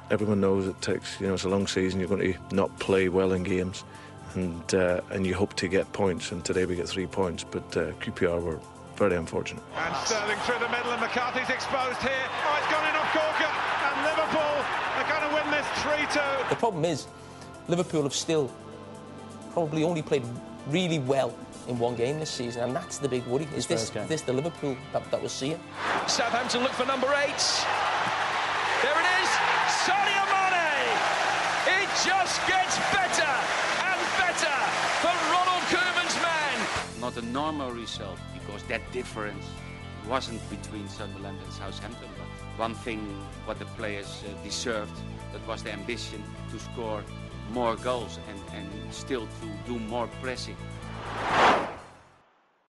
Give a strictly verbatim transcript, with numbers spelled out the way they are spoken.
everyone knows it takes, you know, it's a long season. You're going to not play well in games, and uh, and you hope to get points. And today we get three points, but uh, Q P R were very unfortunate. And Sterling through the middle, and McCarthy's exposed here. Oh, it's gone in off Gorka, and Liverpool are going to win this three two. The problem is, Liverpool have still probably only played really well in one game this season, and that's the big worry. Is this this the Liverpool that, that we're seeing? Southampton look for number eight. There it is, Sadio Mane. It just gets better and better for Ronald Koeman's men. Not a normal result, because that difference wasn't between Sunderland and Southampton. But one thing what the players uh, deserved, that was the ambition to score more goals and, and still to do more pressing.